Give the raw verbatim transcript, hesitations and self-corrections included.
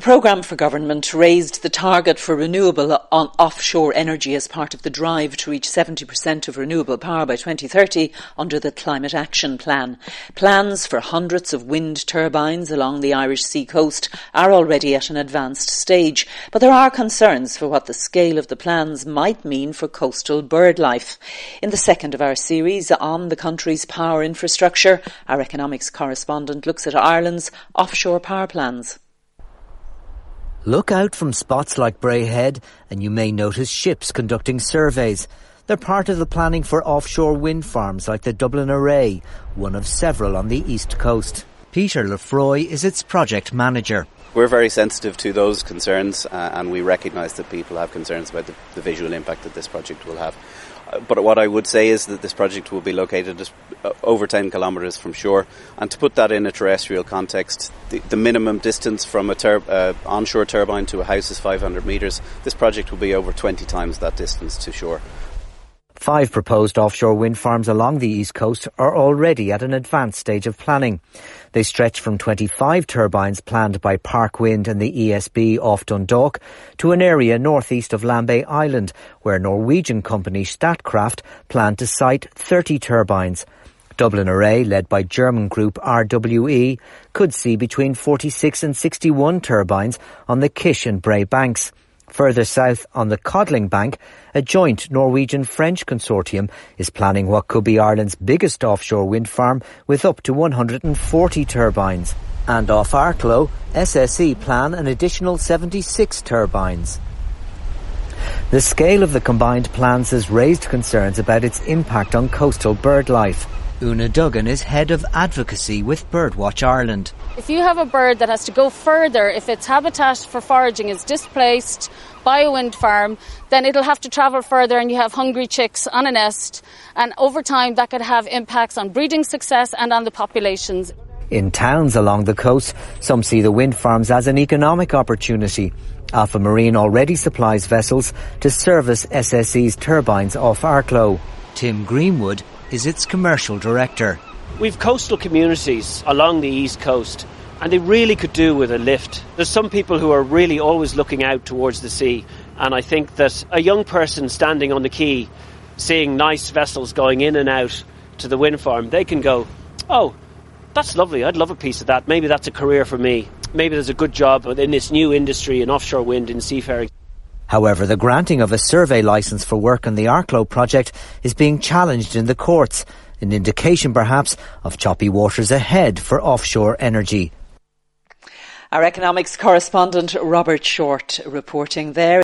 programme for government raised the target for renewable on offshore energy as part of the drive to reach seventy percent of renewable power by twenty thirty under the Climate Action Plan. Plans for hundreds of wind turbines along the Irish sea coast are already at an advanced stage, but there are concerns for what the scale of the plans might mean for coastal bird life. In the second of our series on the country's power infrastructure, our economics correspondent looks at Ireland's offshore power plans. Look out from spots like Bray Head and you may notice ships conducting surveys. They're part of the planning for offshore wind farms like the Dublin Array, one of several on the east coast. Peter Lefroy is its project manager. We're very sensitive to those concerns uh, and we recognise that people have concerns about the, the visual impact that this project will have. Uh, but what I would say is that this project will be located just, uh, over ten kilometres from shore, and to put that in a terrestrial context, the, the minimum distance from a tur- uh, onshore turbine to a house is five hundred metres. This project will be over twenty times that distance to shore. Five proposed offshore wind farms along the east coast are already at an advanced stage of planning. They stretch from twenty-five turbines planned by Park Wind and the E S B off Dundalk to an area northeast of Lambay Island, where Norwegian company Statkraft plan to site thirty turbines. Dublin Array, led by German group R W E, could see between forty-six and sixty-one turbines on the Kish and Bray banks. Further south on the Codling Bank, a joint Norwegian-French consortium is planning what could be Ireland's biggest offshore wind farm with up to one hundred forty turbines. And off Arklow, S S E plan an additional seventy-six turbines. The scale of the combined plans has raised concerns about its impact on coastal bird life. Una Duggan is head of advocacy with Birdwatch Ireland. If you have a bird that has to go further, if its habitat for foraging is displaced by a wind farm, then it'll have to travel further and you have hungry chicks on a nest. And over time that could have impacts on breeding success and on the populations. In towns along the coast, some see the wind farms as an economic opportunity. Alpha Marine already supplies vessels to service S S E's turbines off Arklow. Tim Greenwood is its commercial director. We've coastal communities along the east coast and they really could do with a lift. There's some people who are really always looking out towards the sea, and I think that a young person standing on the quay seeing nice vessels going in and out to the wind farm, they can go, oh, that's lovely, I'd love a piece of that, maybe that's a career for me, maybe there's a good job in this new industry in offshore wind and seafaring. However, the granting of a survey licence for work on the Arklow project is being challenged in the courts, an indication perhaps of choppy waters ahead for offshore energy. Our economics correspondent Robert Short reporting there.